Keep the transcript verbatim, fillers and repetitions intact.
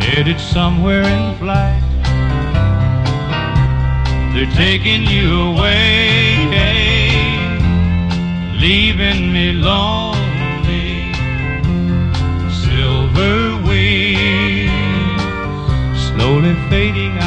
headed somewhere in flight. They're taking you away, leaving me lonely. Silver wings slowly fading